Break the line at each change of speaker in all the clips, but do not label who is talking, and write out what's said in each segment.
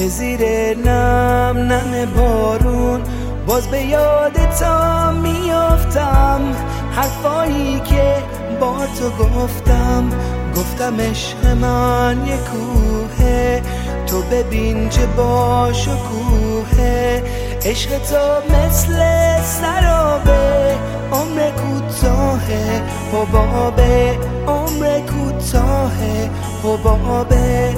به زیر نم نم بارون باز به یادت میافتم. حرفایی که با تو گفتم عشق من یه کوهه، تو ببین چه با شکوهه. عشق تو مثل سرابه، عمر کوتاهه حبابه، عمر کوتاهه حبابه.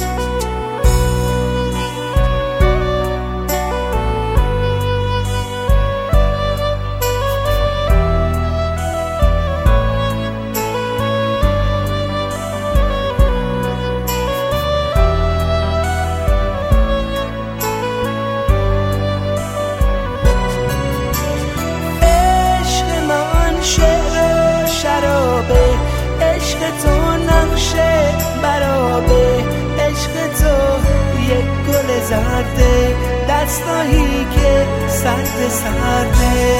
عشق تو نقشه برابه، عشق تو یک گل زرده، دستایی که سرده.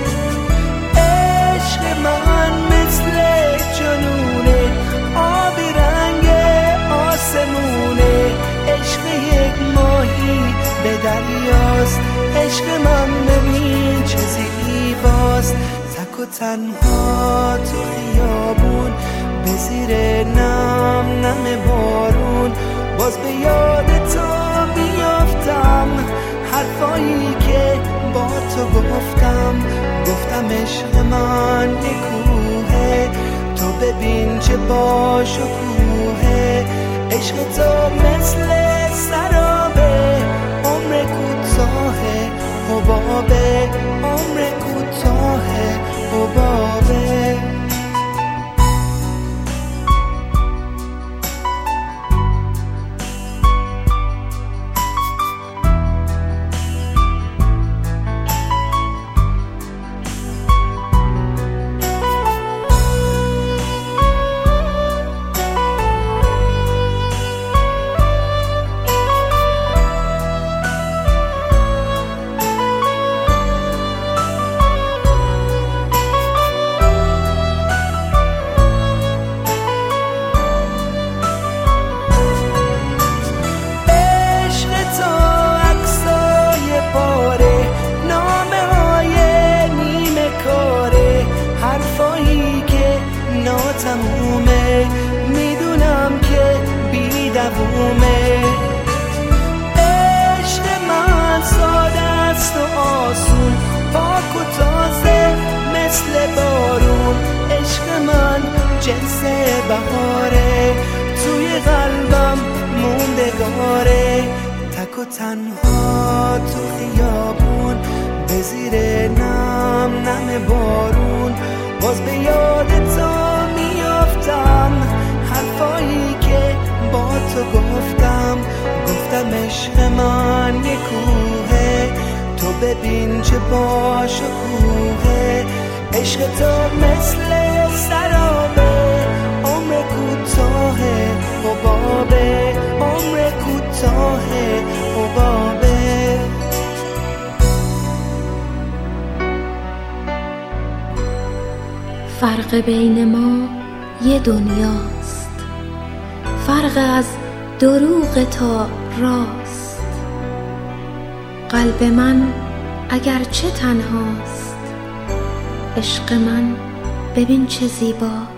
عشق من مثل جنونه، آبی رنگ آسمونه. عشق یک ماهی به دریاست، عشق من ببین چه زیباست. تک و تنها تو خیابون به زیر نم نم بارون باز به یادت میافتم. حرفایی که با تو گفتم عشق من یه کوهه، تو ببین چه با شکوهه. عشق تو مثل سرابه، عمر کوتاهه حبابه، عمر کوتاهه حبابه. تمومه میدونم که بی دوومه. عشق من ساده است و آسون، پاک و تازه مثل بارون. عشق من جنس بهاره، توی قلبم موندگاره. تک و تنها تو خیابون به زیر نم نم بارون باز به یادت میافتم. حرفایی که با تو گفتم عشق من یه کوهه، تو ببین چه با شکوهه. عشق تو مثل سرابه، عمر کوتاهه حبابه، عمر کوتاهه حبابه.
فرق بین ما یه دنیاست، فرق از دروغ تا راست. قلب من اگر چه تنهاست، عشق من ببین چه زیباست.